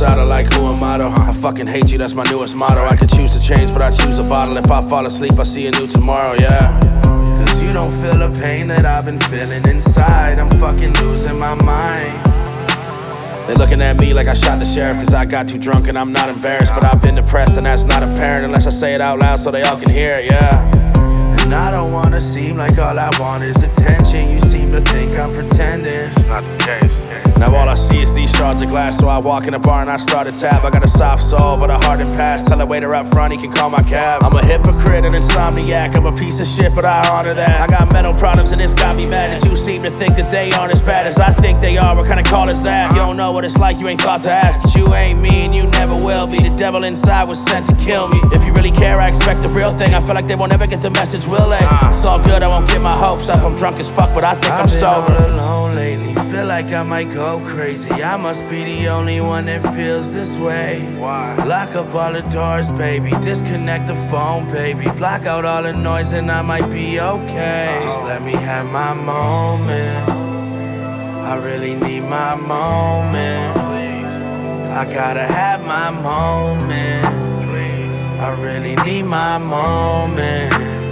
suicidal like who am I though? I fucking hate you, that's my newest motto. I could choose to change, but I choose a bottle. If I fall asleep, I see a new tomorrow, yeah. Cause you don't feel the pain that I've been feeling inside. I'm fucking losing my mind. They looking at me like I shot the sheriff cause I got too drunk and I'm not embarrassed. But I've been depressed and that's not apparent unless I say it out loud so they all can hear it, yeah. And I don't wanna seem like all I want is attention. You seem to think I'm pretending. It's not the case. Now all I see is these shards of glass. So I walk in the bar and I start a tab. I got a soft soul but a hardened past. Tell the waiter up front he can call my cab. I'm a hypocrite and insomniac. I'm a piece of shit but I honor that. I got mental problems and it's got me mad that you seem to think that they aren't as bad as I think they are. What kind of call is that? You don't know what it's like, you ain't thought to ask. But you ain't me and you never will be. The devil inside was sent to kill me. If you really care, I expect the real thing. I feel like they won't ever get the message, will they? It's all good, I won't get my hopes up. I'm drunk as fuck, but I think I'm sober. I've been all alone lately, feel like I might go crazy. I must be the only one that feels this way. Why? Lock up all the doors, baby. Disconnect the phone, baby. Block out all the noise and I might be okay. Just let me have my moment. I really need my moment. I gotta have my moment. I really need my moment.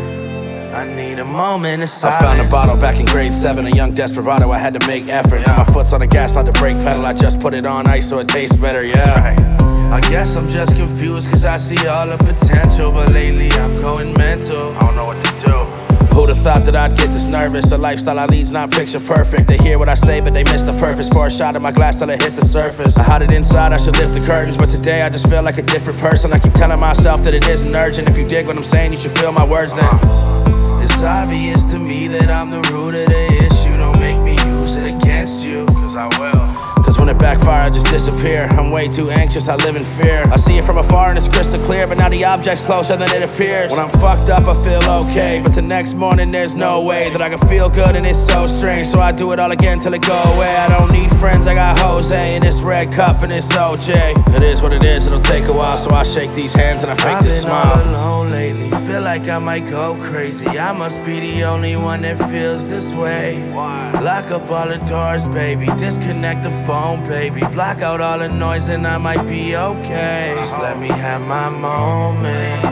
I need a moment of silence. I found a bottle back in grade 7, a young desperado, I had to make effort. Now my foot's on the gas, not the brake pedal. I just put it on ice so it tastes better, yeah. I guess I'm just confused cause I see all the potential. But lately I'm going mental, I don't know what to do. Who'd have thought that I'd get this nervous? The lifestyle I lead's not picture perfect. They hear what I say but they miss the purpose. Pour a shot in my glass till it hits the surface. I hide it inside, I should lift the curtains. But today I just feel like a different person. I keep telling myself that it isn't urgent. If you dig what I'm saying, you should feel my words then. It's obvious to me that I'm the root of the issue. Don't make me use it against you, cause I will. Cause when it backfire, I just disappear. I'm way too anxious, I live in fear. I see it from afar and it's crystal clear, but now the object's closer than it appears. When I'm fucked up, I feel okay, but the next morning there's no way that I can feel good and it's so strange. So I do it all again till it go away. I don't need friends, I got Jose in this red cup and it's OJ. It is what it is, it'll take a while, so I shake these hands and I fake this smile. I've been all alone lately, feel like I might go crazy. I must be the only one that feels this way. Lock up all the doors, baby. Disconnect the phone, baby. Block out all the noise and I might be okay. Just let me have my moment.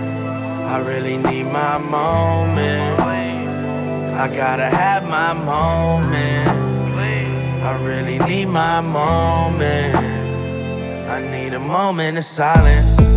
I really need my moment. I gotta have my moment. I really need my moment. I need a moment of silence.